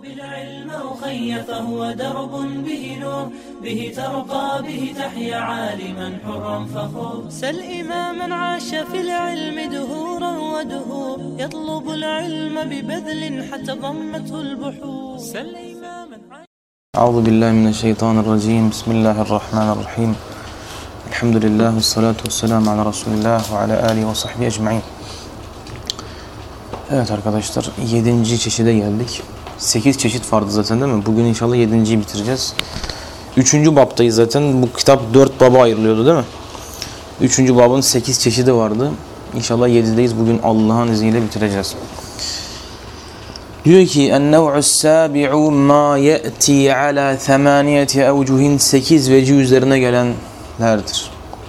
بالعلم أخي فهو درب به نور به ترقى به تحيا عالما حرا فخور سل إماما عاش في العلم دهورا ودهور يطلب العلم ببذل حتى ضمته البحور سل إماما أعوذ بالله من الشيطان الرجيم بسم الله الرحمن الرحيم الحمد لله والصلاة والسلام على رسول الله وعلى آله وصحبه أجمعين. Evet arkadaşlar 7. çeşide geldik. 8 çeşit vardı zaten değil mi? Bugün inşallah 7.yi bitireceğiz. 3. babdayız zaten. Bu kitap 4 baba ayrılıyordu değil mi? 3. babın 8 çeşidi vardı. İnşallah 7'deyiz. Bugün Allah'ın izniyle bitireceğiz. Diyor ki en-nev'us sabi'u ma ye'ti ala 8 evcuhin 8 veci üzerine gelenlerdir.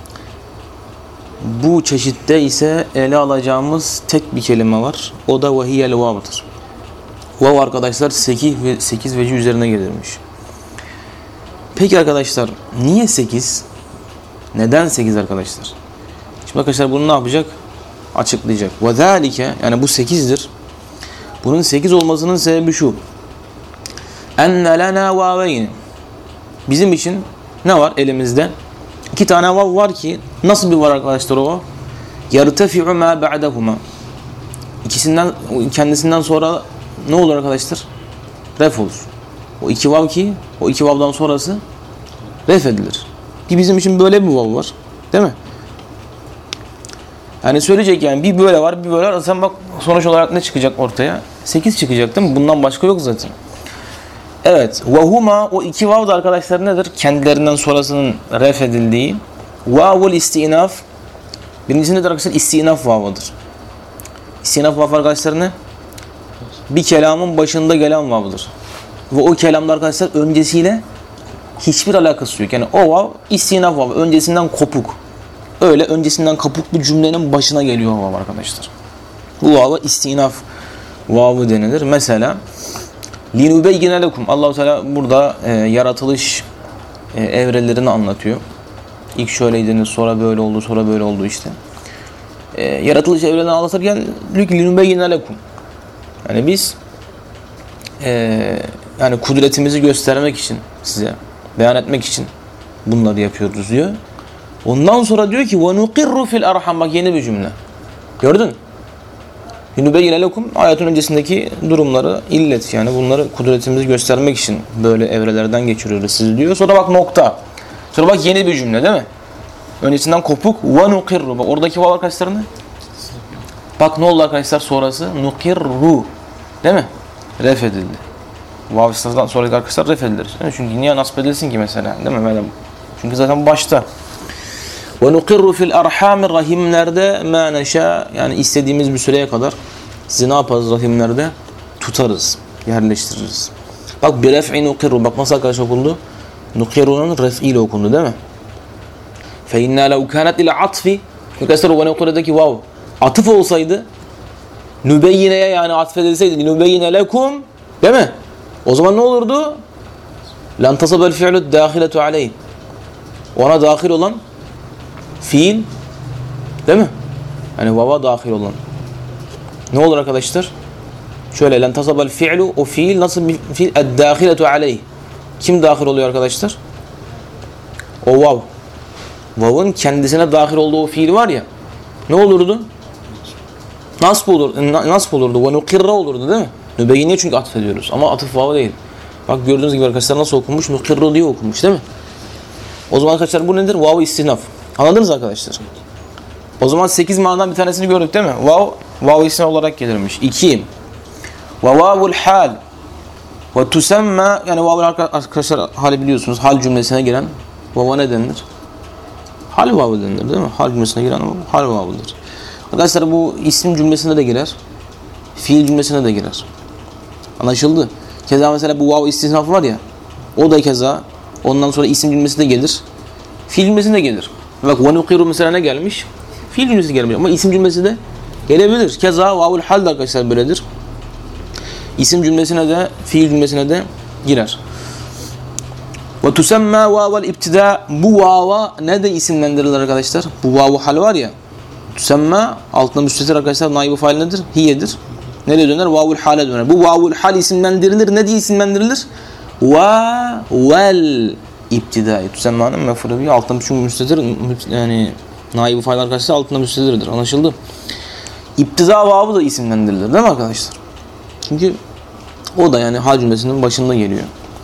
Bu çeşitte ise ele alacağımız tek bir kelime var. O da vahiyel vav'dır. Vav arkadaşlar 8 veci üzerine gelirmiş. Peki arkadaşlar niye 8? Neden 8 arkadaşlar? Şimdi arkadaşlar bunu ne yapacak? Açıklayacak. Ve zâlike yani bu 8'dir. Bunun 8 olmasının sebebi şu. Enne lena vaveyn. Bizim için ne var elimizde? 2 tane vav var ki nasıl bir var arkadaşlar o vav? Yertefi'u ma ba'dahuma. İkisinden kendisinden sonra ne olur arkadaşlar? Ref olur. O 2 vav ki o 2 vavdan sonrası ref edilir. Ki bizim için böyle bir vav var. Değil mi? Yani söyleyecek yani bir böyle var bir böyle var. Sen bak sonuç olarak ne çıkacak ortaya? 8 çıkacak değil mi? Bundan başka yok zaten. Evet. Vahuma o 2 vav da arkadaşlar nedir? Kendilerinden sonrasının ref edildiği. Vavul istinaf. Birincisi nedir arkadaşlar? İstinaf vavıdır. İstinaf vav arkadaşlar ne? Bir kelamın başında gelen vavıdır. Ve o kelamda arkadaşlar öncesiyle hiçbir alakası yok. Yani o vav istinaf vav. Öncesinden kopuk. Öyle öncesinden kopuk bir cümlenin başına geliyor o vav arkadaşlar. Bu vava istinaf vavı denilir. Mesela linubeyyine lekum. Allah-u Teala burada yaratılış evrelerini anlatıyor. İlk şöyleydiniz, sonra böyle oldu, sonra böyle oldu işte. Yaratılış evrelerini anlatırken linubeyyine lekum. Yani biz yani kudretimizi göstermek için size beyan etmek için bunları yapıyoruz diyor. Ondan sonra diyor ki وَنُقِرُّ فِي الْاَرْحَمْ. Bak yeni bir cümle. Gördün? Yunubeyine lekum ayetun öncesindeki durumları illet yani bunları kudretimizi göstermek için böyle evrelerden geçiriyoruz sizi diyor. Sonra bak nokta. Sonra bak yeni bir cümle değil mi? Öncesinden kopuk وَنُقِرُّ. Bak oradaki vav arkadaşlar ne? Bak ne oldu arkadaşlar sonrası? نُقِرُّ. Değil mi? Ref edildi. Vav sonraki arkadaşlar ref edilir. Çünkü niye nasip edilsin ki mesela? Değil mi? Çünkü zaten başta. وَنُقِرُّ فِي الْاَرْحَامِ. Rahimlerde مَا نَشَاء. Yani istediğimiz bir süreye kadar sizi ne yaparız rahimlerde? Tutarız, yerleştiririz. Bak bir ref'i nuqirru. Bak nasıl arkadaşlar okundu? Nuqirru'nun ref'i ile okundu değil mi? فَاِنَّا لَوْ كَانَتْ اِلَى عَطْفِ. Arkadaşlar o nuqirru'daki vav atıf olsaydı nübeyyineye yani atfedilseydi nübeyyine lekum değil mi? O zaman ne olurdu? لَنْ تَصَبَ الْفِعْلُ الدَّاخِلَةُ عَلَيْهِ. Ona dahil olan fiil değil mi? Yani vava dahil olan. Ne olur arkadaşlar? Şöyle len tasabel fi'lu o fiil nasıl bir fiil? Ed-dahiletu aleyh. Kim dahil oluyor arkadaşlar? O vav. Vav'ın kendisine dahil olduğu o fiil var ya. Ne olurdu? Nasb olurdu. Ve nukirra olurdu değil mi? Nübeyine çünkü atfediyoruz. Ama atıf vava değil. Bak gördüğünüz gibi arkadaşlar nasıl okunmuş? Nukirra diye okunmuş değil mi? O zaman arkadaşlar bu nedir? Vav-ı istinaf. Anladınız arkadaşlar? O zaman 8 manadan bir tanesini gördük değil mi? Vav-ı istinaf olarak gelirmiş. 2. Ve vavul hal. Ve tusemma yani vavul arkadaşlar hali biliyorsunuz. Hal cümlesine giren vava ne denilir? Hal vavı denilir değil mi? Hal cümlesine giren hal vavıdır. Arkadaşlar bu isim cümlesine de girer. Fiil cümlesine de girer. Anlaşıldı? Keza mesela bu vav istinaf var ya. O da keza ondan sonra isim cümlesi de gelir. Fiil cümlesi de gelir. Bak وَنُقِرُ mesela ne gelmiş? Fiil cümlesi gelmiyor ama isim cümlesi de gelebilir. Keza vavul hal de arkadaşlar böyledir. İsim cümlesine de fiil cümlesine de girer. وَتُسَمَّا وَاوَ الْاِبْتِدَى. Bu vava ne de isimlendirilir arkadaşlar? Bu vavu hal var ya. Tüsemme altında müstetir arkadaşlar. Naib-i fail nedir? Hiyedir. Nereye döner? Vavul hale döner. Bu vavul hal isimlendirilir. Ne diye isimlendirilir? Vel iptidai. Tüsemmanın mef'ulü bihi. Altında çünkü müstetir, yani naibi fail arkadaşlar altında müstetirdir. Anlaşıldı? İptiza vavı da isimlendirilir değil mi arkadaşlar? Çünkü o da yani hal cümlesinin başında geliyor.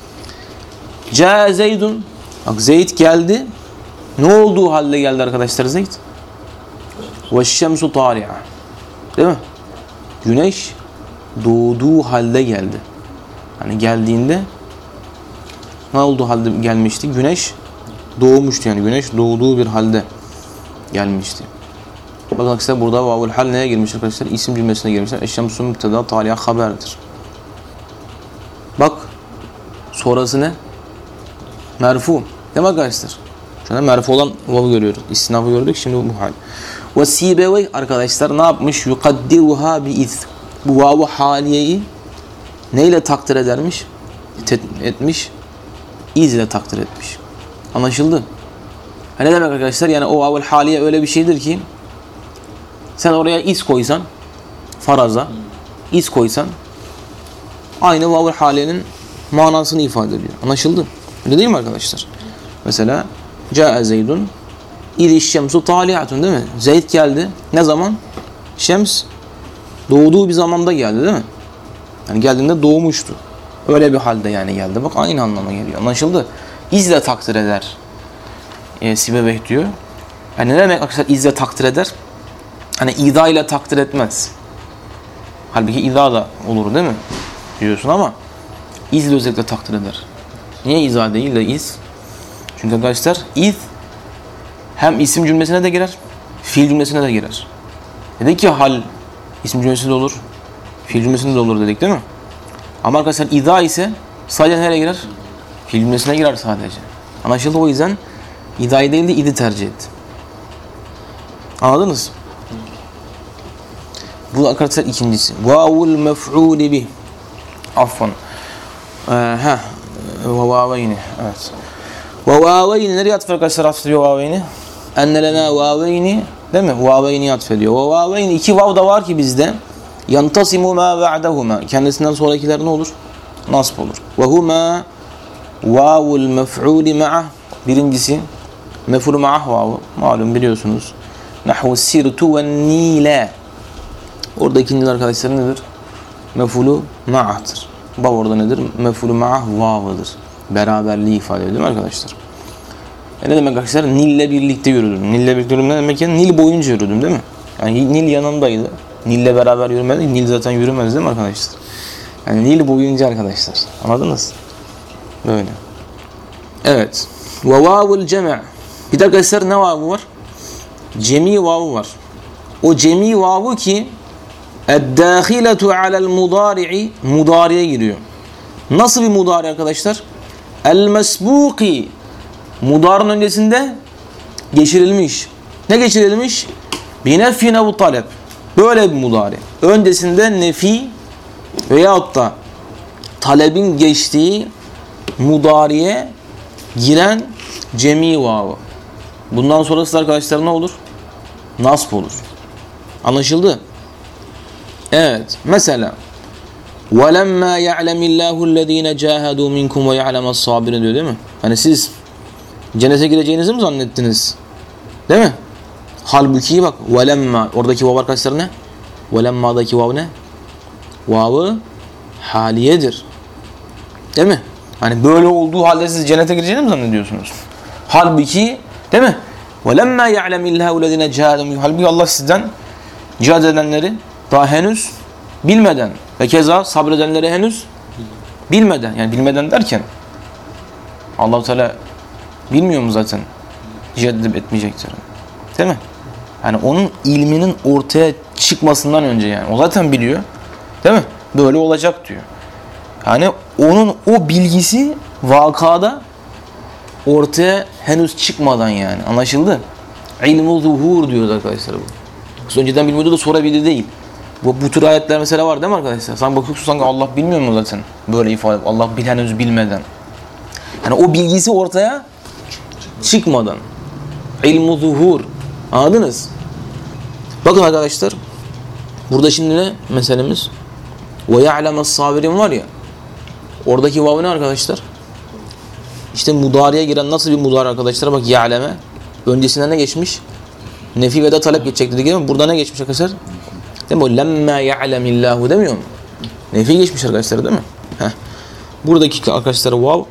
Ca Zeydun. Bak Zeyd geldi. Ne olduğu halde geldi arkadaşlar Zeyd? Ve şemsu tali'a. Değil mi? Güneş doğduğu halde geldi. Hani geldiğinde ne olduğu halde gelmişti? Güneş doğmuştu yani. Güneş doğduğu bir halde gelmişti. Bakın arkadaşlar burada vavul hal neye girmiş arkadaşlar? İsim cümlesine girmişler. Eşşemsu mübteda tali'a haberdir. Bak sonrası ne? Merfu. Değil mi arkadaşlar? Şu anda merfu olan vav'ı görüyoruz. İstinafı gördük. Şimdi bu hal. Ve Sibevey arkadaşlar ne yapmış? Yukaddiruha bi iz. Bu vav-ı haliyeyi neyle takdir edermiş? Etmiş. İz ile takdir etmiş. Anlaşıldı? Ne demek arkadaşlar? Yani o vav-ı haliye öyle bir şeydir ki sen oraya iz koysan faraza iz koysan aynı vav-ı haliyenin manasını ifade ediyor. Anlaşıldı? Öyle değil mi arkadaşlar? Mesela Câe Zeydun İli şemsu tali'atun değil mi? Zeyd geldi. Ne zaman? Şems doğduğu bir zamanda geldi değil mi? Yani geldiğinde doğmuştu. Öyle bir halde yani geldi. Bak aynı anlama geliyor. Anlaşıldı? İzle takdir eder. Sibeveh diyor. Yani ne demek arkadaşlar izle takdir eder? Hani ida ile takdir etmez. Halbuki ida da olur değil mi? Diyorsun ama izle özellikle takdir eder. Niye iza değil de iz? Çünkü arkadaşlar iz hem isim cümlesine de girer, fiil cümlesine de girer. Dedik ki hal isim cümlesinde de olur, fiil cümlesinde de olur dedik değil mi? Ama arkadaşlar iza ise sadece nereye girer? Fiil cümlesine girer sadece. Anlaşıldı, o yüzden ida'yı değil de idi tercih et. Anladınız? Bu arkadaşlar ikincisi. Vavul mef'uli bih. Affan. Vavaveyni. Evet. Vavaveyni nereye atfediyor arkadaşlar? Atfediyor vavaveyni. Enne lena vaveyni. Değil mi? Vaveyni atfediyor. Vavaveyni. İki vav da var ki bizde. Yantasimu ma ba'dahuma. Kendisinden sonrakiler ne olur? Nasb olur. Ve huma vavul mef'uli ma'ah. Birincisi mef'ulu ma'ah vavı. Malum biliyorsunuz. Nahvu sirtu ve nile. Orada ikinci arkadaşlar nedir? Mef'ulu ma'ah'tır. Vav orada nedir? Mef'ulu ma'ah vavıdır. Beraberliği ifade ediyor arkadaşlar. Ne demek arkadaşlar? Nil'le birlikte yürüdüm. Nil'le birlikte yürüdüm ne demek? Yani Nil boyunca yürüdüm değil mi? Yani Nil yanımdaydı. Nil'le beraber yürümedik. Nil zaten yürümez değil mi arkadaşlar? Yani Nil boyunca arkadaşlar. Anladınız? Böyle. Evet. Ve vavul cem'. Bir de arkadaşlar ne vavı var? Cemi vavı var. O cemi vavı ki اَدَّاخِلَةُ عَلَى الْمُضَارِعِ mudariye giriyor. Nasıl bir mudari arkadaşlar? El-mesbuki mudarın öncesinde geçirilmiş. Ne geçirilmiş? Binefin ev talep. Böyle bir mudari. Öncesinde nefi veyahut da talebin geçtiği mudariye giren cemi vavı. Bundan sonrası arkadaşlar ne olur? Nasb olur. Anlaşıldı? Evet. Mesela وَلَمَّا يَعْلَمِ اللّٰهُ الَّذ۪ينَ جَاهَدُوا مِنْكُمْ وَيَعْلَمَ الصَّابِرِينَ diyor değil mi? Hani siz cennete gireceğinizi mi zannettiniz? Değil mi? Halbuki bak وَلَمَّا oradaki vav arkadaşlar ne? وَلَمَّa'daki vav ne? Vavı haliyedir. Değil mi? Hani böyle olduğu halde siz cennete gireceğini mi zannediyorsunuz? Halbuki değil mi? وَلَمَّا يَعْلَمِ اللّٰهُ الَّذ۪ينَ جَاهَدُوا halbuki Allah sizden cihad edenleri daha henüz bilmeden ve keza sabredenleri henüz bilmeden, yani bilmeden derken Allah-u Teala bilmiyor mu zaten cihad edip etmeyecektir? Değil mi? Yani onun ilminin ortaya çıkmasından önce yani. O zaten biliyor. Değil mi? Böyle olacak diyor. Yani onun o bilgisi vakada ortaya henüz çıkmadan yani. Anlaşıldı? İlmu zuhur diyoruz arkadaşlar bu. Önceden bilmiyordu da sonra bildi değil. Bu tür ayetler mesela var değil mi arkadaşlar? Sen bakıyorsun sanki Allah bilmiyor mu zaten? Böyle ifade. Allah henüz bilmeden. Yani o bilgisi ortaya çıkmadan. İlmu zuhur. Anladınız? Bakın arkadaşlar. Burada şimdi ne meselemiz? Ve ya'lemes sabirin var ya. Oradaki vav ne arkadaşlar? İşte mudariye giren nasıl bir mudari arkadaşlar? Bak ya'leme. Öncesinde ne geçmiş? Nefi ve de talep geçecek dedik değil mi? Burada ne geçmiş arkadaşlar? Değil mi? O lemmâ ya'lemillâhu demiyor mu? Nefi geçmiş arkadaşlar değil mi? Heh. Buradaki arkadaşlar vav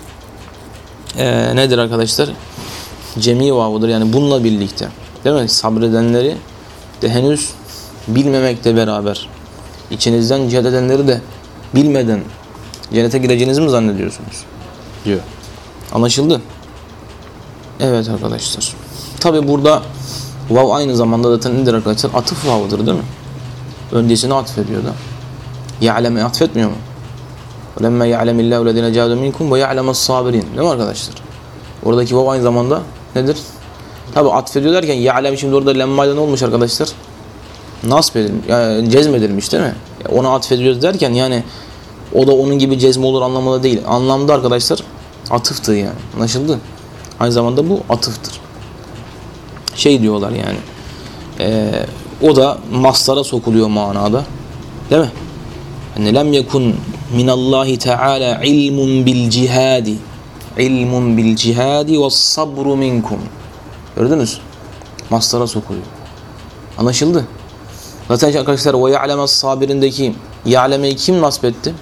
nedir arkadaşlar? Cemi vavudur. Yani bununla birlikte. Değil mi? Sabredenleri de henüz bilmemekle beraber içinizden cihad edenleri de bilmeden cennete gireceğinizi mi zannediyorsunuz? Diyor. Anlaşıldı? Evet arkadaşlar. Tabi burada vav aynı zamanda zaten nedir arkadaşlar? Atıf vavıdır değil mi? Öncesine atfediyor da. Ya'leme atfetmiyor mu? وَلَمَّا يَعْلَمِ اللّٰهُ الَّذِينَ جَاهَدُوا مِنْكُمْ وَيَعْلَمَ الصَّابِرِينَ değil mi arkadaşlar? Oradaki vav aynı zamanda nedir? Tabi atfediyor derken ya'lem şimdi orada lemmayla ne olmuş arkadaşlar? Nasb edilmiş, yani cezmedilmiş değil mi? Ona atfediyoruz derken yani o da onun gibi cezme olur anlamında değil. Anlamda arkadaşlar atıftır yani. Anlaşıldı? Aynı zamanda bu atıftır. Şey diyorlar yani. O da maslara sokuluyor manada. Değil mi? Yani lem yekun minallahi teala ilmun bil cihadi. İlmun bil cihadi ve sabru minkum. Gördünüz? Maslara sokuluyor. Anlaşıldı? Zaten arkadaşlar o ya'lemes sabirindeki ya'lemeyi kim nasip etti?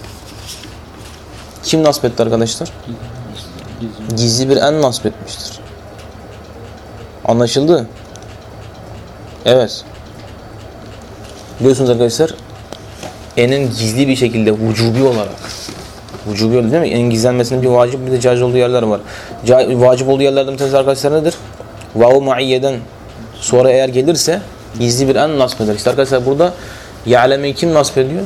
Kim nasip etti arkadaşlar? Gizli bir en nasip etmiştir. Anlaşıldı? Evet. Biliyorsunuz arkadaşlar enin gizli bir şekilde vücubi olarak değil mi? En gizlenmesinin bir vacip bir de caiz olduğu yerler var. Vacip olduğu yerlerden bir tanesi arkadaşlar nedir? Vav-u muayyeden sonra eğer gelirse gizli bir en nasip eder. İşte arkadaşlar burada ya'lemeyi kim nasip ediyor?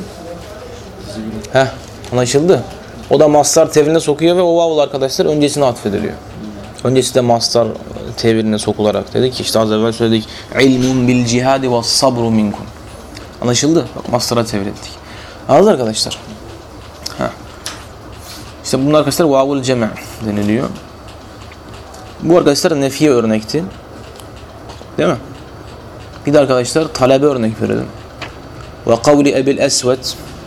Anlaşıldı. O da mastar tevrine sokuyor ve o vavul arkadaşlar öncesine atfediliyor. Öncesi de mastar tevrine sokularak dedik ki işte az evvel söyledik ilmun bil cihadi ve sabru minkum. Anlaşıldı? Bak mastara tevrettik. Anladınız arkadaşlar? İşte bunlar arkadaşlar vavul cema deniliyor. Bu arkadaşlar nefiye örnekti. Değil mi? Bir de arkadaşlar talebe örnek verelim. Ve kavli ebil esved.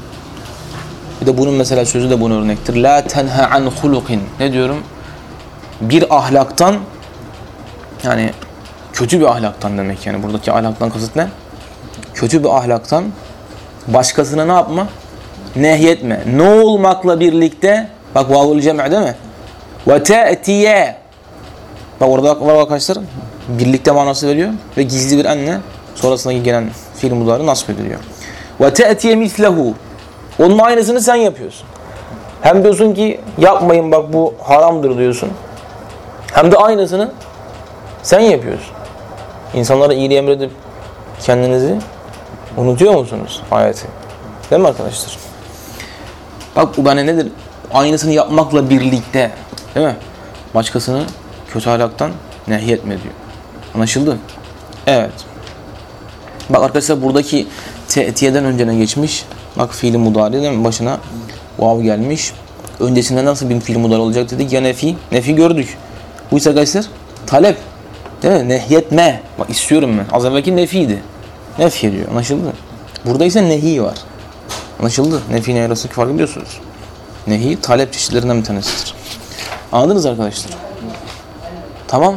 Bir de bunun mesela sözü de bunun örnektir. La tenha an hulukin. Ne diyorum? Bir ahlaktan yani kötü bir ahlaktan demek yani. Buradaki ahlaktan kasıt ne? Kötü bir ahlaktan başkasına ne yapma? Nehyetme. Ne olmakla birlikte bak vavul cem'i değil mi? Ve te'tiye. Bak orada var arkadaşlar. Birlikte manası veriyor ve gizli bir enne sonrasındaki gelen fiil mudari nasip ediliyor. Ve te'tiye mislehu. Onun aynısını sen yapıyorsun. Hem diyorsun ki yapmayın bak bu haramdır diyorsun. Hem de aynısını sen yapıyorsun. İnsanlara iyiliği emredip kendinizi unutuyor musunuz ayeti? Değil mi arkadaşlar? Bak bu bana nedir? Aynısını yapmakla birlikte değil mi? Başkasını kötü ahlaktan nehyetme diyor. Anlaşıldı? Evet. Bak arkadaşlar buradaki te'tiyeden önce ne geçmiş? Bak fiili mudari değil mi? Başına vav gelmiş. Öncesinde nasıl bir fiil mudari olacak dedik ya nefi. Nefi gördük. Bu ise arkadaşlar talep. Değil mi? Nehyetme. Bak istiyorum ben. Az evvelki nefiydi. Nefi ediyor. Anlaşıldı? Burada ise nehi var. Anlaşıldı? Nefi ile arasındaki farkı biliyorsunuz. Nehi talep çeşitlerinden bir tanesidir. Anladınız arkadaşlar? Tamam.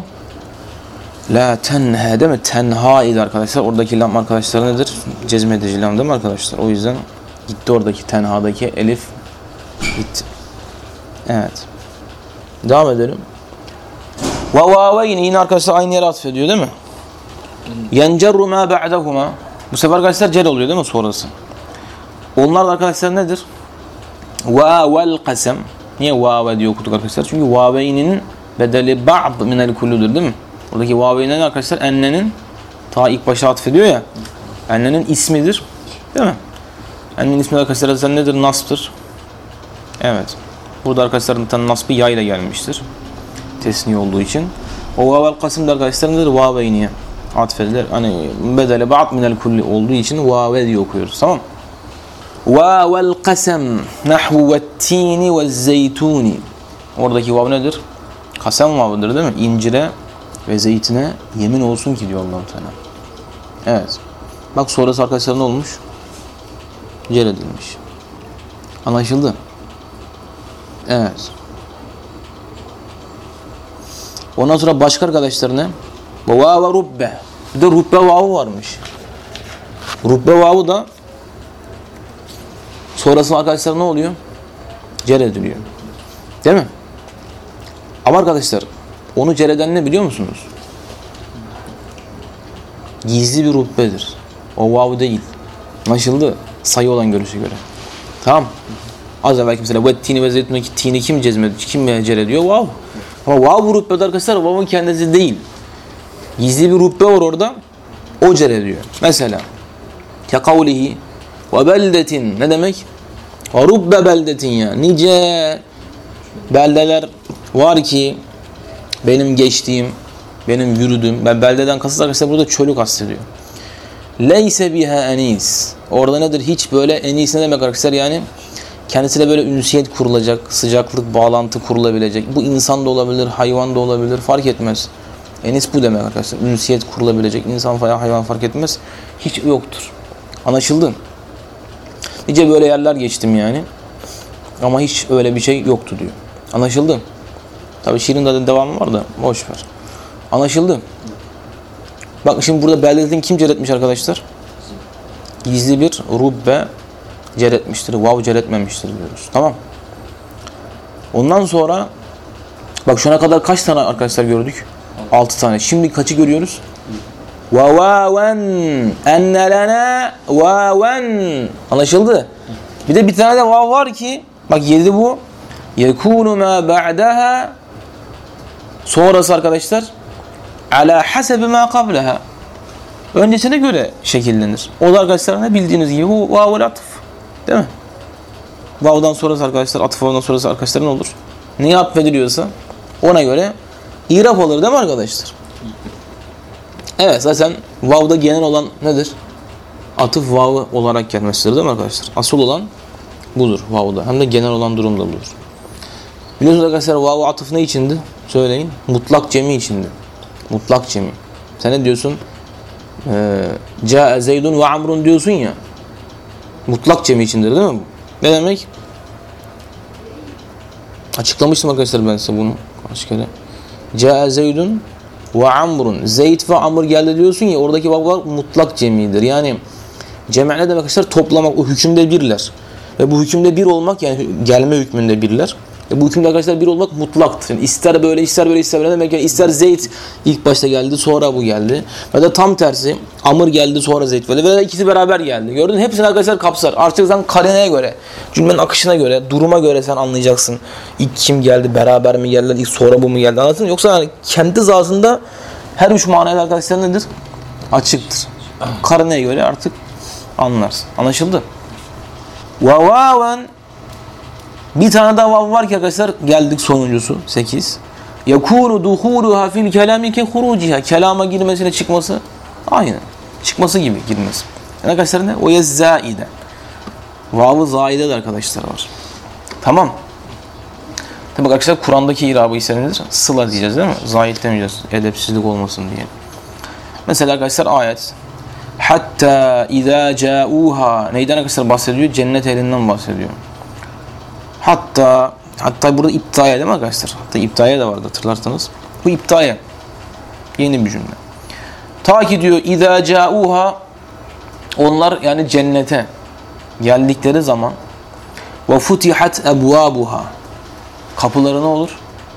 La tenha değil mi? Tenha idi arkadaşlar. Oradaki lam arkadaşlar nedir? Cezmedici lam değil mi arkadaşlar? O yüzden gitti oradaki tenhadaki elif gitti. Evet. Devam edelim. Ve vaveyni yine arkadaşlar aynı yere atfediyor değil mi? Yencerru ma ba'dahuma. Bu sefer arkadaşlar cer oluyor değil mi sonrası? Onlar da arkadaşlar nedir? Vavel kasem. Niye vave diye okuduk arkadaşlar? Çünkü vaveyninin bedeli ba'd minel kulludur değil mi? Oradaki vaveynen arkadaşlar ennenin ta ilk başa atfediyor ya. Ennenin ismidir. Değil mi? Ennenin ismi arkadaşlar zaten nedir? Nasb'tır. Evet. Burada arkadaşlar nasbı ya ile gelmiştir. Tesniye olduğu için. O vavel kasım da arkadaşlar nedir? Vaveyniye atfedilir. Hani bedeli ba'd minel kulli olduğu için vave diye okuyoruz. Tamam. Vavel kasem nahvu vettini vezzeytuni. Oradaki vav nedir? Kasem vavıdır değil mi? İncire ve zeytine yemin olsun ki diyor Allah-u Teala. Evet. Bak sonrası arkadaşlar ne olmuş? cer edilmiş. Anlaşıldı? Evet. Ondan sonra başka arkadaşlar ne? Vav ve rubbe. Bir de rubbe vavu varmış. Rubbe vavu da sonrasında arkadaşlar ne oluyor? Cer ediliyor. Değil mi? Ama arkadaşlar onu cer eden ne biliyor musunuz? Gizli bir rubbedir. O vav değil. Anlaşıldı? Sayı olan görüşe göre. Tamam. Az evvelki mesela ve tini ve zeytundaki tini kim cezmediyor? Kim cer ediyor? Vav. Ama vav rubbede arkadaşlar vav'ın kendisi değil. Gizli bir rubbe var orada. O cer ediyor. Mesela kekavlihi ve beldetin ne demek? Ve rubbe beldetin ya. Nice beldeler var ki benim geçtiğim, benim yürüdüğüm, ben beldeden kasıt arkadaşlar burada çölü kastediyor. Leyse biha enis. Orada nedir? Hiç böyle enis ne demek arkadaşlar? Yani kendisiyle böyle ünsiyet kurulacak, sıcaklık, bağlantı kurulabilecek. Bu insan da olabilir, hayvan da olabilir, fark etmez. Enis bu demek arkadaşlar. Ünsiyet kurulabilecek, insan falan hayvan fark etmez. Hiç yoktur. Anlaşıldı? Nice böyle yerler geçtim yani. Ama hiç öyle bir şey yoktu diyor. Anlaşıldı? Tabii şiirin de devamı var da boş ver. Anlaşıldı? Bak şimdi burada beldetin kim cer etmiş arkadaşlar? Gizli bir rubbe cer etmiştir. Vav cer etmemiştir diyoruz. Tamam. Ondan sonra bak şuna kadar kaç tane arkadaşlar gördük? 6 tane. Şimdi kaçı görüyoruz? Vaven enne lena vaven. Anlaşıldı? Bir de bir tane de vav var ki bak 7 bu. Yekunu ma ba'daha sonrası arkadaşlar ala hasebi ma qablaha. Öncesine göre şekillenir. O da arkadaşlar ne bildiğiniz gibi bu vav'ul atıf. Değil mi? Vav'dan sonrası arkadaşlar, atıf vav'dan sonrası arkadaşlar ne olur? Neye atfediliyorsa ona göre irap olur değil mi arkadaşlar? Evet zaten vav'da genel olan nedir? Atıf vav'ı olarak gelmesidir değil mi arkadaşlar? Asıl olan budur vav'da. Hem de genel olan durum da budur. Biliyorsunuz arkadaşlar vav'u atıf ne içindi? Söyleyin. Mutlak cemi içindi. Mutlak cemi. Sen ne diyorsun? Câe Zeydun ve Amrun diyorsun ya. Mutlak cemi içindir değil mi? Ne demek? Açıklamıştım arkadaşlar ben size bunu kaç kere. Câe Zeydun ve Amrun. Zeyd ve Amr geldi diyorsun ya oradaki vav mutlak cemidir. Yani cemi ne demek arkadaşlar? Toplamak. O hükümde birler. Ve bu hükümde bir olmak yani gelme hükmünde birler. Bu hükümde arkadaşlar bir olmak mutlaktır. Yani ister böyle ister böyle ister böyle demek yani ister Zeyd ilk başta geldi sonra bu geldi. Ve de tam tersi Amr geldi sonra Zeyd böyle ve ikisi beraber geldi. Gördün mü? Hepsini arkadaşlar kapsar. Artık sen karineye göre, cümlenin akışına göre, duruma göre sen anlayacaksın. İlk kim geldi, beraber mi geldiler, ilk sonra bu mu geldi anladın mı? Yoksa yani kendi zatında her üç manayla arkadaşlar nedir? Açıktır. Karineye göre artık anlarsın. Anlaşıldı? Vaven bir tane daha vav var ki arkadaşlar geldik sonuncusu 8. Yakunu duhuluha fil kelami ke huruciha. Kelama girmesine çıkması aynı. Çıkması gibi girmesi. Yani arkadaşlar ne? O zaide. Vav'ı zaide de arkadaşlar var. Tamam. Tabi arkadaşlar Kur'an'daki irabı ise nedir? Sıla diyeceğiz değil mi? Zaid demeyeceğiz. Edepsizlik olmasın diye. Mesela arkadaşlar ayet. Hatta izâ câûhâ. Neyden arkadaşlar bahsediyor? Cennet elinden bahsediyor. Hatta burada iptaya değil mi arkadaşlar? Hatta iptaya da vardı hatırlarsanız. Bu iptaya. Yeni bir cümle. Ta ki diyor izâ câûhâ onlar yani cennete geldikleri zaman ve futihat ebvâbuhâ kapıları ne olur?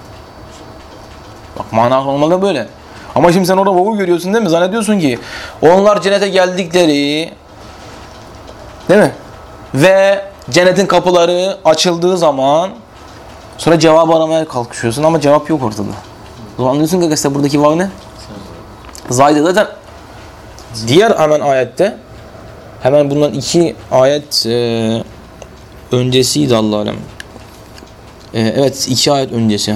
Bak mana normalde böyle. Ama şimdi sen orada vavu görüyorsun değil mi? Zannediyorsun ki onlar cennete geldikleri değil mi? Ve cennetin kapıları açıldığı zaman sonra cevap aramaya kalkışıyorsun ama cevap yok ortada. O zaman anlıyorsun ki arkadaşlar buradaki vav ne? Zayde zaten diğer hemen ayette hemen bundan 2 ayet öncesiydi Allah alem. Evet 2 ayet öncesi.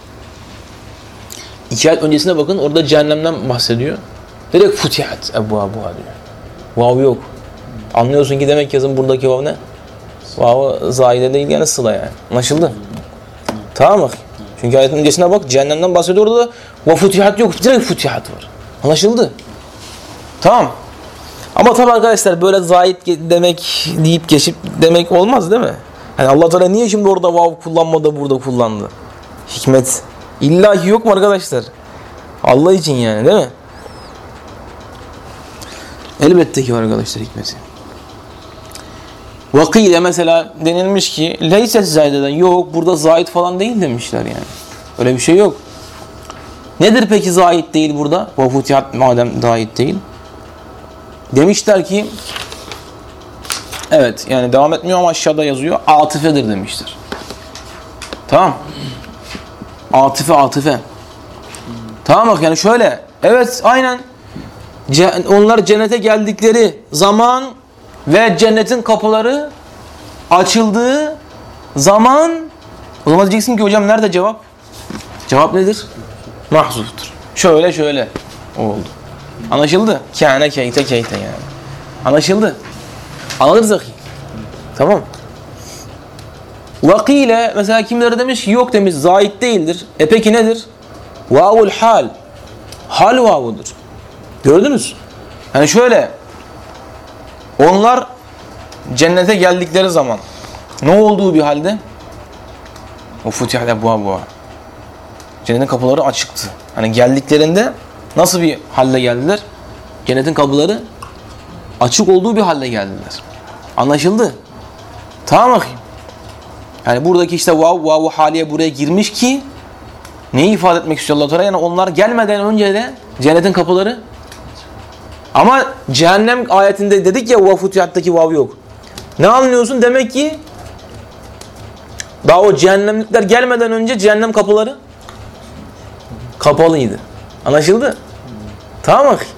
2 ayet öncesine bakın orada cehennemden bahsediyor. Direkt futihat ebvâbuhâ diyor. Vav yok. Anlıyorsun ki demek ki yazın buradaki vav ne? Vav zahide değil yani sıla yani. Anlaşıldı? Tamam mı? Çünkü ayetin öncesine bak cehennemden bahsediyor orada da ve futihat yok. Direkt futihat var. Anlaşıldı? Tamam. Ama tabi arkadaşlar böyle zahit demek deyip geçip demek olmaz değil mi? Yani Allah Teala niye şimdi orada vav kullanmadı, burada kullandı? Hikmet İllahi yok mu arkadaşlar? Allah için yani değil mi? Elbette ki var arkadaşlar hikmeti. Vakile mesela denilmiş ki leyset zaydeden, yok burada zahit falan değil demişler yani. Öyle bir şey yok. Nedir peki zahit değil burada? Ve futihat madem zahit değil. Demişler ki evet yani devam etmiyor ama aşağıda yazıyor. Atifedir demiştir. Tamam. Atife. Tamam bak yani şöyle. Evet aynen. Onlar cennete geldikleri zaman ve cennetin kapıları açıldığı zaman, o zaman diyeceksin ki hocam nerede cevap? Cevap nedir? Mahzuftur. Şöyle oldu. Anlaşıldı? Kâne keyte yani. Anlaşıldı. Anladınız akı. Tamam. Vakile mesela kimleri demiş? Yok demiş, zahit değildir. Peki nedir? Vavul hal. Hal vavudur. Gördünüz? Yani şöyle, onlar cennete geldikleri zaman ne olduğu bir halde? O futihal ebvâbuha. Cennetin kapıları açıktı. Hani geldiklerinde nasıl bir halde geldiler? Cennetin kapıları açık olduğu bir halde geldiler. Anlaşıldı? Tamam bakayım. Yani buradaki işte vav haliye buraya girmiş ki neyi ifade etmek istiyor Allah Teala? Yani onlar gelmeden önce de cennetin kapıları, ama cehennem ayetinde dedik ya vav futihattaki vav yok. Ne anlıyorsun? Demek ki daha o cehennemlikler gelmeden önce cehennem kapıları kapalıydı. Anlaşıldı? Tamam mı?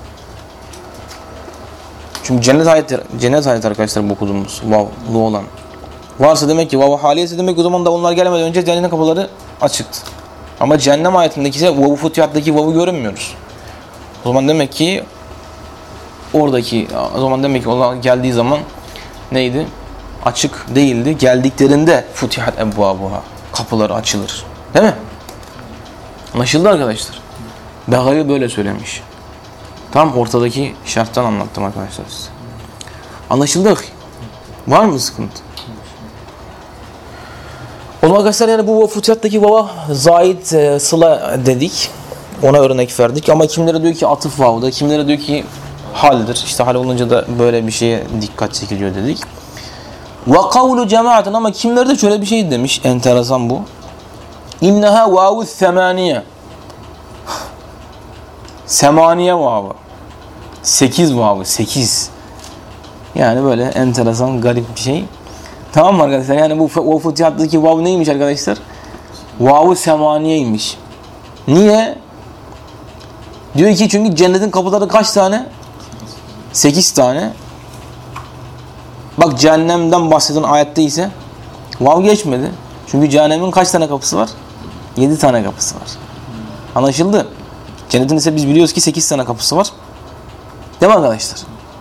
Çünkü cennet ayeti arkadaşlar bu okuduğumuz vav'lu olan. Varsa demek ki vav haliyesi demek o zaman da onlar gelmeden önce cennetin kapıları açıktı. Ama cehennem ayetindeki ise vav futihattaki vav'ı göremiyoruz. O zaman demek ki onlar geldiği zaman neydi? Açık değildi. Geldiklerinde futihat ebvabuha. Kapıları açılır. Değil mi? Anlaşıldı arkadaşlar. Begavi böyle söylemiş. Tam ortadaki şarttan anlattım arkadaşlar size. Anlaşıldı. Var mı sıkıntı? O zaman arkadaşlar yani bu futihattaki vava zahid sıla dedik. Ona örnek verdik. Ama kimlere diyor ki atıf vav'da, kimlere diyor ki haldir. İşte hal olunca da böyle bir şeye dikkat çekiliyor dedik. Ve kavlu cemaatin, ama kimlere de şöyle bir şey demiş. Enteresan bu. İnneha vavu semaniye. Semaniye vavı. 8 vavı. 8. Yani böyle enteresan, garip bir şey. Tamam mı arkadaşlar? Yani bu futihattaki vav neymiş arkadaşlar? Vavu semaniyeymiş. Niye? Diyor ki çünkü cennetin kapıları kaç tane? 8 tane. Bak cehennemden bahseden ayette ise vav geçmedi. Çünkü cehennemin kaç tane kapısı var? 7 tane kapısı var. Anlaşıldı? Cennetin ise biz biliyoruz ki 8 tane kapısı var. Değil mi arkadaşlar?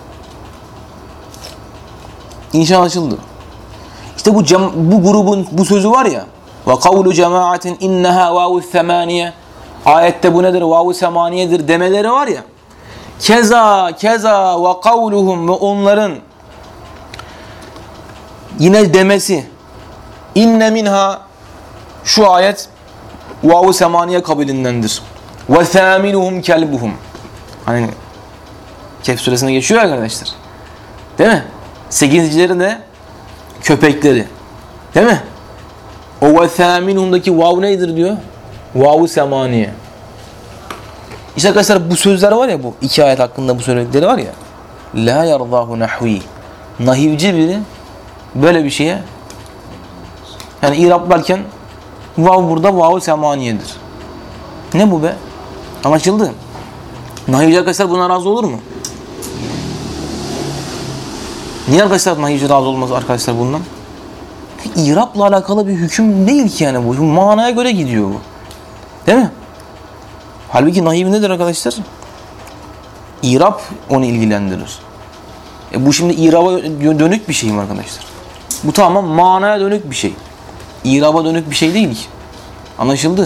İnşallah anlaşıldı. İşte bu grubun bu sözü var ya. Ve kavlu cemaatin inneha vavu semaniye. Ayette bu nedir? Vavu semaniyedir demeleri var ya. Keza ve kavluhum, ve onların yine demesi. İnne minha, şu ayet vavu semaniye kabilindendir. Ve thaminuhum kelbuhum. Hani Kehf suresine geçiyor arkadaşlar. Değil mi? 8.'leri de köpekleri. Değil mi? O ve thaminuhum'daki vav nedir diyor? Vavu semaniye. İşte arkadaşlar bu sözler var ya, bu iki ayet hakkında bu söyledikleri var ya. La yardahu nahvi. Nahivci biri böyle bir şeye, yani iraplarken vav burada vav semaniyedir. Ne bu be? Anlaşıldı. Nahivci arkadaşlar buna razı olur mu? Niye arkadaşlar nahivci razı olmaz arkadaşlar bundan? İrapla alakalı bir hüküm değil ki yani bu. Manaya göre gidiyor bu. Değil mi? Halbuki nahiv nedir arkadaşlar? İrap onu ilgilendirir. Bu şimdi iraba dönük bir şey mi arkadaşlar? Bu tamamen manaya dönük bir şey. İraba dönük bir şey değil ki. Anlaşıldı?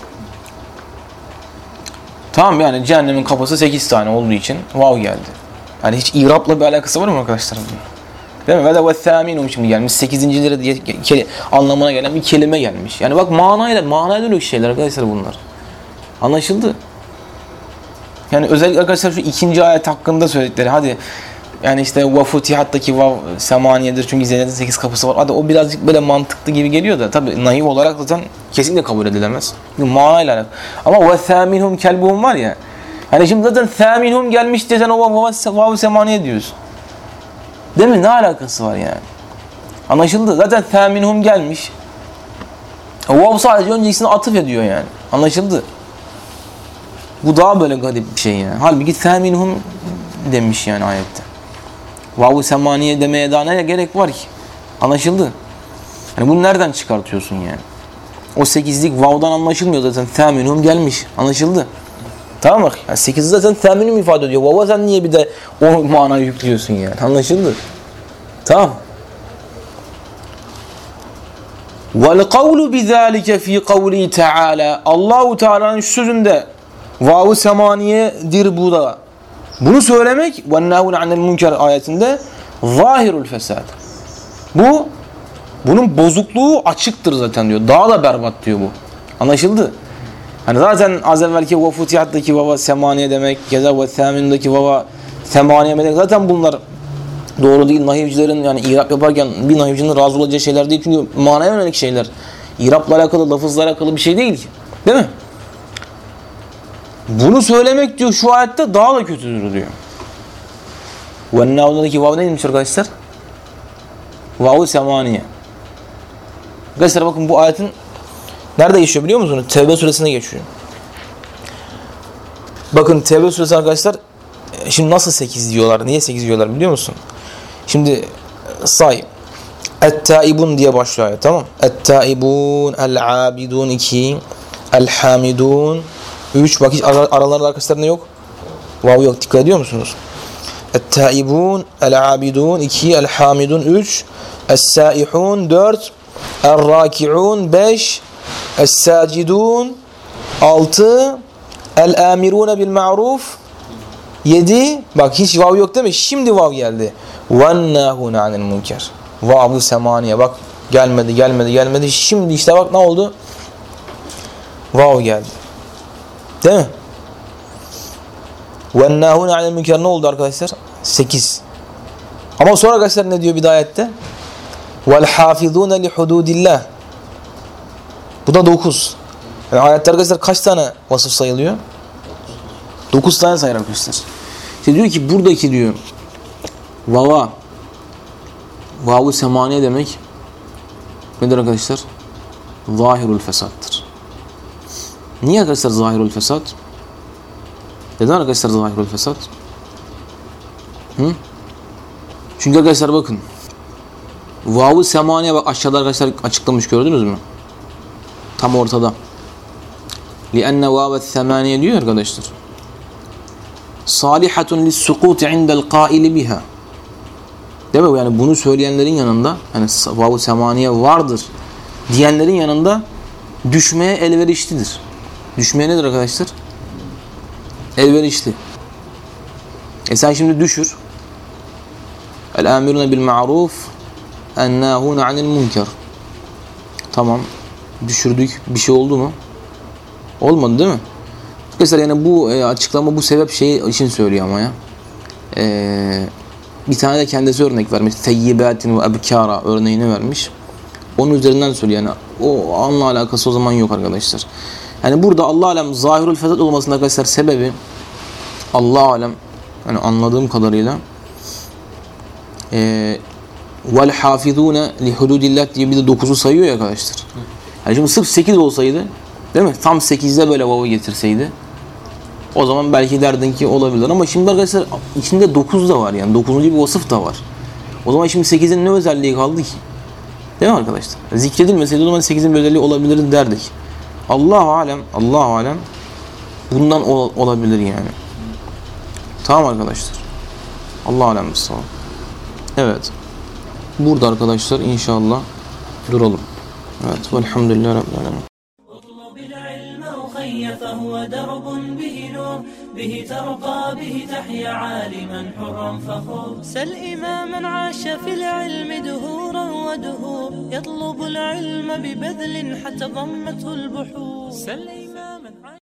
Tamam, yani cehennemin kapısı 8 tane olduğu için vav geldi. Yani hiç İrab'la bir alakası var mı arkadaşlar? Değil mi? Ve de وَالثَّامِنُهُمْ şimdi gelmiş. 8.leri diye anlamına gelen bir kelime gelmiş. Yani bak manayla dönük şeyler arkadaşlar bunlar. Anlaşıldı. Yani özellikle arkadaşlar şu ikinci ayet hakkında söyledikleri. Hadi yani işte وَفُتِحَت'taki vav semaniyedir çünkü cennetin 8 kapısı var. Hadi o birazcık böyle mantıklı gibi geliyor da tabii naif olarak zaten kesinlikle kabul edilemez. Çünkü manayla alakalı. Ama وَثَامِنْهُمْ kelbuhum var ya. Yani şimdi zaten ثَامِنْهُمْ gelmiş diye sen o vav semaniye diyorsun. Değil mi? Ne alakası var yani? Anlaşıldı. Zaten ثَامِنْهُمْ gelmiş. Vav sadece öncekisine atıf ediyor yani. Anlaşıldı. Bu daha böyle garip bir şey yani. Halbuki ثَامِنْهُمْ demiş yani ayette. Vav-ı semaniye demeye daha ne gerek var ki? Anlaşıldı. Yani bunu nereden çıkartıyorsun yani? O 8'lik vav'dan anlaşılmıyor zaten. ثَامِنْهُمْ gelmiş. Anlaşıldı. Tamam mı? Yani 8'i zaten ثَامِنْهُمْ ifade ediyor. Vav'a sen niye bir de o manayı yüklüyorsun yani? Anlaşıldı. Tamam. وَالْقَوْلُ بِذَٰلِكَ ف۪ي قَوْلِهِ تَعَالَى Allah-u Teala'nın şu sözünde vav-ı semaniyedir bu da. Bunu söylemek وَالنَّهُونَ عَنَ الْمُنْكَرِ ayetinde zahirul fesad. Bunun bozukluğu açıktır zaten diyor. Daha da berbat diyor bu. Anlaşıldı? Hani zaten az evvelki وَفُتِحَت'taki vava semaniye demek, keza وَثَامِن'daki vava semaniye demek. Zaten bunlar doğru değil. Nahivcilerin yani İrab yaparken bir nahivcinin razı olacağı şeyler değil. Çünkü manaya yönelik şeyler. İrab'la alakalı, lafızla alakalı bir şey değil ki. Değil mi? Bunu söylemek diyor şu ayette daha da kötüdür diyor. وَالنَّهُونَ'daki vav neymiş arkadaşlar? Vav-ı semaniye. Arkadaşlar bakın bu ayetin nerede geçiyor biliyor musunuz? Tevbe suresinde geçiyor. Bakın Tevbe suresi arkadaşlar şimdi nasıl 8 diyorlar? Niye 8 diyorlar biliyor musun? Şimdi say. Et-taibun diye başlıyor ayet, tamam? Et-taibun, el-abidun 2, el-hamidun 3. Bak hiç aralarında arkadaşlar ne yok? Vav yok. Dikkat ediyor musunuz? Et-taibun, el-abidun 2, el-hamidun 3, es-saihun 4, el-raki'un 5, es-sacidun 6, el-amirun bil-ma'ruf 7. Bak hiç vav yok değil mi? Şimdi vav geldi. وَالنَّهُونَ عَنِ الْمُنْكَرِ Vav-ı semaniye. Bak gelmedi. Şimdi işte bak ne oldu? Vav geldi. Değil mi? وَالنَّهُونَ عَنِ الْمُنْكَرِ ne oldu arkadaşlar? 8. Ama sonra arkadaşlar ne diyor bir ayette? وَالْحَافِظُونَ لِحُدُودِ اللّٰهِ Bu da 9. Yani ayette arkadaşlar kaç tane vasıf sayılıyor? 9 tane sayar arkadaşlar. İşte diyor ki buradaki diyor vav-ı semaniye demek nedir arkadaşlar? Zahirul fesattır. Niye arkadaşlar zahirul fesat? Neden arkadaşlar zahirul fesat? Çünkü arkadaşlar bakın vav-ı semaniye bak aşağıda arkadaşlar açıklamış gördünüz mü? Tam ortada. لِأَنَّ وَاوَ الثَّمَانِيَ diyor arkadaşlar. صَالِحَةٌ لِلسُّقُوتِ عِنْدَ الْقَائِلِ بِهَا Değil mi? Yani bunu söyleyenlerin yanında yani vav-ı semaniye vardır diyenlerin yanında düşmeye elverişlidir. Düşmeye nedir arkadaşlar? Elverişli. Sen şimdi düşür. El-amiruna bil ma'ruf en-nâhûne anil münker. Tamam. Düşürdük. Bir şey oldu mu? Olmadı değil mi? Arkadaşlar yani bu açıklama bu sebep şey için söylüyor ama ya. Bir tane de kendisi örnek vermiş. Teyyibatin ve ebkara örneğini vermiş. Onun üzerinden söylüyor yani. O anla alakası o zaman yok arkadaşlar. Yani burada Allah alem zahirul fesat olmasının arkadaşlar sebebi Allah alem yani anladığım kadarıyla vel hafizune li hududillah diye bir de 9'u sayıyor ya arkadaşlar. Yani şimdi sırf 8 olsaydı değil mi? Tam 8'de böyle vav'ı getirseydi o zaman belki derdin ki olabilir ama şimdi arkadaşlar içinde 9 da var yani 9. bir vasıf da var. O zaman şimdi 8'in ne özelliği kaldı ki? Değil mi arkadaşlar? Zikredilmeseydi o zaman 8'in bir özelliği olabilir derdik. Allahu alem bundan olabilir yani. Tamam arkadaşlar. Allahu alem bis. Evet. Burada arkadaşlar inşallah duralım. Evet. Velhamdülillahi rabbil alemin. فهو درب به نور به ترقى به تحيا عالما حرا فخور. سل إماما عاش في العلم دهورا ودهور يطلب العلم ببذل حتى ضمته البحور. سل إماما